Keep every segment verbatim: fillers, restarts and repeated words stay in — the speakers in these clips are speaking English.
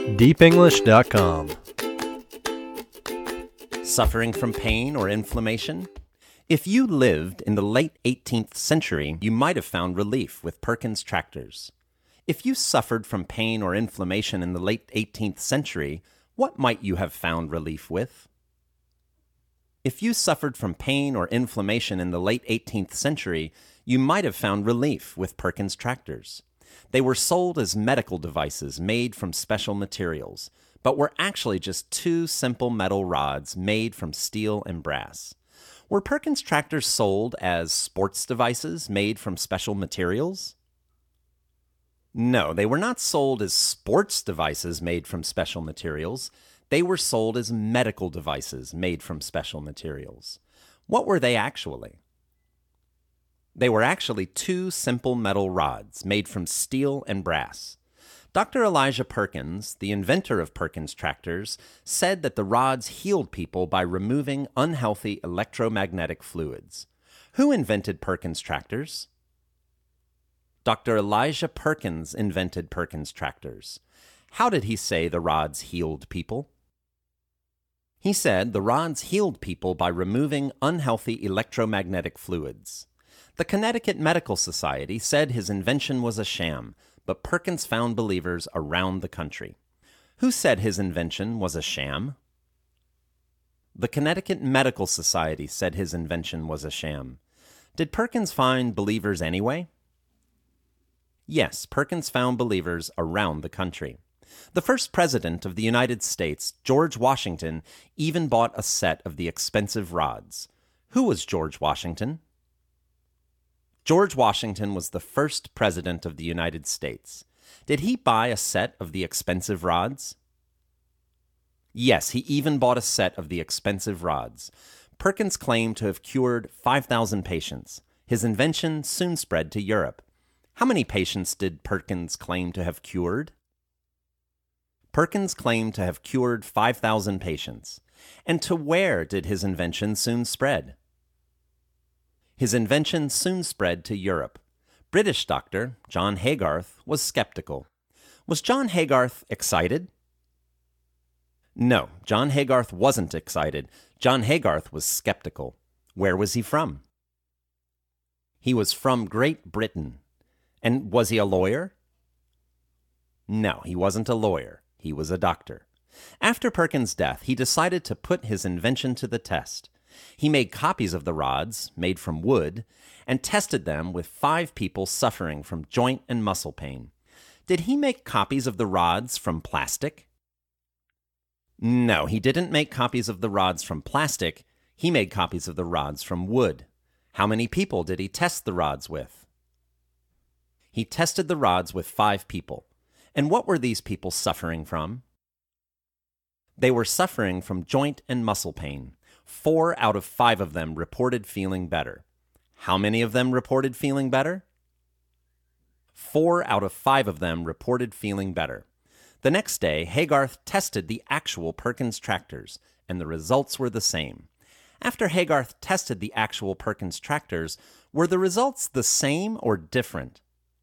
deep english dot com. Suffering from pain or inflammation? If you lived in the late eighteenth century, you might have found relief with Perkins tractors. If you suffered from pain or inflammation in the late eighteenth century, what might you have found relief with? If you suffered from pain or inflammation in the late eighteenth century, you might have found relief with Perkins tractors. They were sold as medical devices made from special materials, but were actually just two simple metal rods made from steel and brass. Were Perkins tractors sold as sports devices made from special materials? No, they were not sold as sports devices made from special materials. They were sold as medical devices made from special materials. What were they actually? They were actually two simple metal rods made from steel and brass. Doctor Elijah Perkins, the inventor of Perkins tractors, said that the rods healed people by removing unhealthy electromagnetic fluids. Who invented Perkins tractors? Doctor Elijah Perkins invented Perkins tractors. How did he say the rods healed people? He said the rods healed people by removing unhealthy electromagnetic fluids. The Connecticut Medical Society said his invention was a sham, but Perkins found believers around the country. Who said his invention was a sham? The Connecticut Medical Society said his invention was a sham. Did Perkins find believers anyway? Yes, Perkins found believers around the country. The first president of the United States, George Washington, even bought a set of the expensive rods. Who was George Washington? George Washington was the first president of the United States. Did he buy a set of the expensive rods? Yes, he even bought a set of the expensive rods. Perkins claimed to have cured five thousand patients. His invention soon spread to Europe. How many patients did Perkins claim to have cured? Perkins claimed to have cured five thousand patients. And to where did his invention soon spread? His invention soon spread to Europe. British doctor John Haygarth was skeptical. Was John Haygarth excited? No, John Haygarth wasn't excited. John Haygarth was skeptical. Where was he from? He was from Great Britain. And was he a lawyer? No, he wasn't a lawyer. He was a doctor. After Perkins' death, he decided to put his invention to the test. He made copies of the rods, made from wood, and tested them with five people suffering from joint and muscle pain. Did he make copies of the rods from plastic? No, he didn't make copies of the rods from plastic. He made copies of the rods from wood. How many people did he test the rods with? He tested the rods with five people. And what were these people suffering from? They were suffering from joint and muscle pain. Four out of five of them reported feeling better. How many of them reported feeling better? Four out of five of them reported feeling better. The next day, Haygarth tested the actual Perkins tractors, and the results were the same. After Haygarth tested the actual Perkins tractors, were the results the same or different?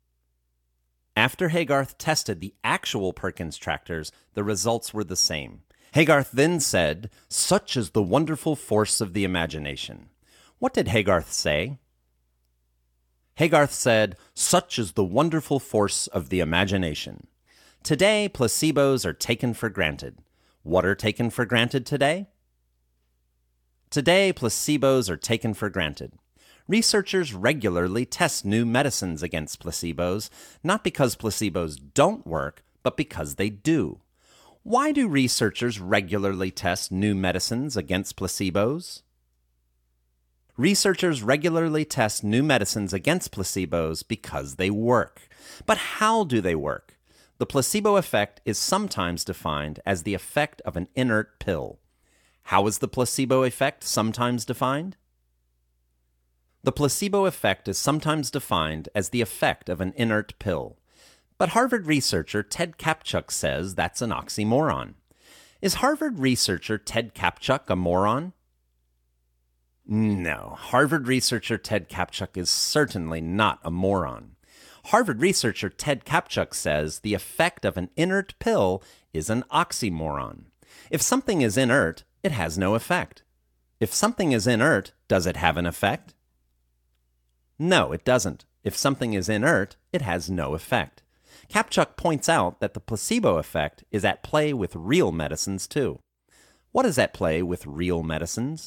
After Haygarth tested the actual Perkins tractors, the results were the same. Haygarth then said, "Such is the wonderful force of the imagination." What did Haygarth say? Haygarth said, "Such is the wonderful force of the imagination." Today, placebos are taken for granted. What are taken for granted today? Today, placebos are taken for granted. Researchers regularly test new medicines against placebos, not because placebos don't work, but because they do. Why do researchers regularly test new medicines against placebos? Researchers regularly test new medicines against placebos because they work. But how do they work? The placebo effect is sometimes defined as the effect of an inert pill. How is the placebo effect sometimes defined? The placebo effect is sometimes defined as the effect of an inert pill. But Harvard researcher Ted Kaptchuk says that's an oxymoron. Is Harvard researcher Ted Kaptchuk a moron? No, Harvard researcher Ted Kaptchuk is certainly not a moron. Harvard researcher Ted Kaptchuk says the effect of an inert pill is an oxymoron. If something is inert, it has no effect. If something is inert, does it have an effect? No, it doesn't. If something is inert, it has no effect. Kaptchuk points out that the placebo effect is at play with real medicines too. What is at play with real medicines?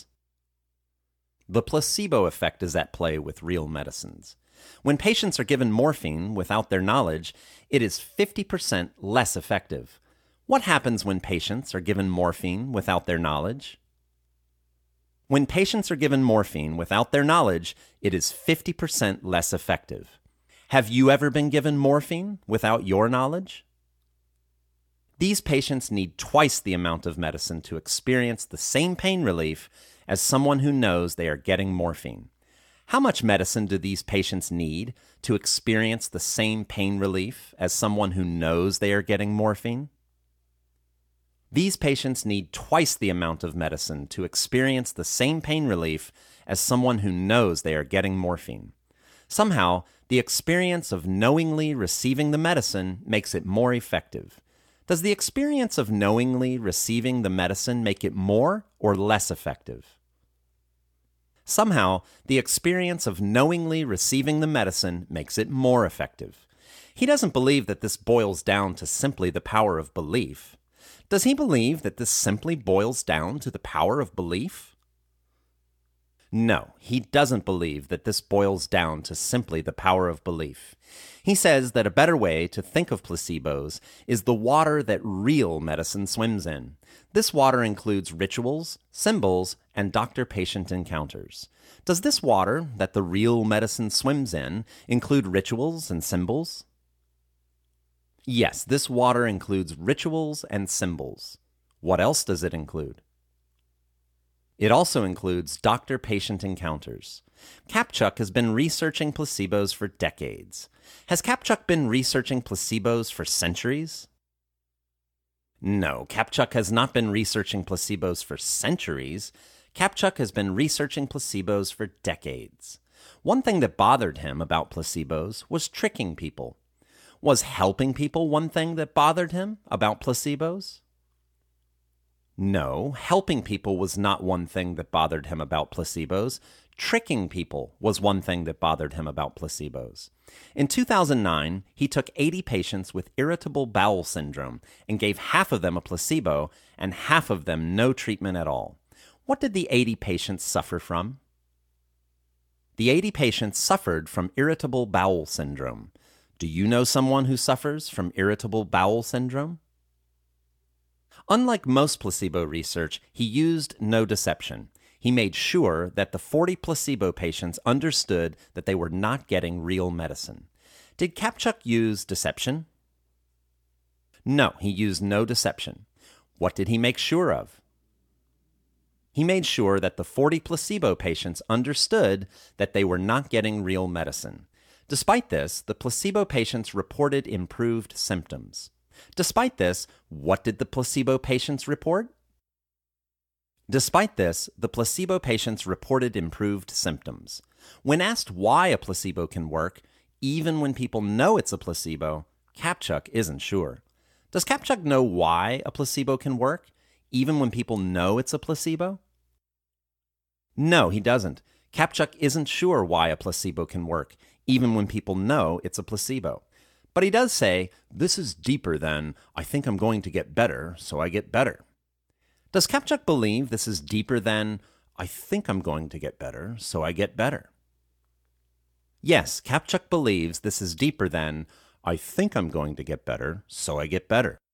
The placebo effect is at play with real medicines. When patients are given morphine without their knowledge, it is fifty percent less effective. What happens when patients are given morphine without their knowledge? When patients are given morphine without their knowledge, it is fifty percent less effective. Have you ever been given morphine without your knowledge? These patients need twice the amount of medicine to experience the same pain relief as someone who knows they are getting morphine. How much medicine do these patients need to experience the same pain relief as someone who knows they are getting morphine? These patients need twice the amount of medicine to experience the same pain relief as someone who knows they are getting morphine. Somehow, the experience of knowingly receiving the medicine makes it more effective. Does the experience of knowingly receiving the medicine make it more or less effective? Somehow, the experience of knowingly receiving the medicine makes it more effective. He doesn't believe that this boils down to simply the power of belief. Does he believe that this simply boils down to the power of belief? No, he doesn't believe that this boils down to simply the power of belief. He says that a better way to think of placebos is the water that real medicine swims in. This water includes rituals, symbols, and doctor-patient encounters. Does this water that the real medicine swims in include rituals and symbols? Yes, this water includes rituals and symbols. What else does it include? It also includes doctor-patient encounters. Kaptchuk has been researching placebos for decades. Has Kaptchuk been researching placebos for centuries? No, Kaptchuk has not been researching placebos for centuries. Kaptchuk has been researching placebos for decades. One thing that bothered him about placebos was tricking people. Was helping people one thing that bothered him about placebos? No, helping people was not one thing that bothered him about placebos. Tricking people was one thing that bothered him about placebos. In two thousand nine, he took eighty patients with irritable bowel syndrome and gave half of them a placebo and half of them no treatment at all. What did the eighty patients suffer from? The eighty patients suffered from irritable bowel syndrome. Do you know someone who suffers from irritable bowel syndrome? Unlike most placebo research, he used no deception. He made sure that the forty placebo patients understood that they were not getting real medicine. Did Kaptchuk use deception? No, he used no deception. What did he make sure of? He made sure that the forty placebo patients understood that they were not getting real medicine. Despite this, the placebo patients reported improved symptoms. Despite this, what did the placebo patients report? Despite this, the placebo patients reported improved symptoms. When asked why a placebo can work, even when people know it's a placebo, Kaptchuk isn't sure. Does Kaptchuk know why a placebo can work, even when people know it's a placebo? No, he doesn't. Kaptchuk isn't sure why a placebo can work, even when people know it's a placebo. But he does say, this is deeper than, I think I'm going to get better, so I get better. Does Kaptchuk believe this is deeper than, I think I'm going to get better, so I get better? Yes, Kaptchuk believes this is deeper than, I think I'm going to get better, so I get better.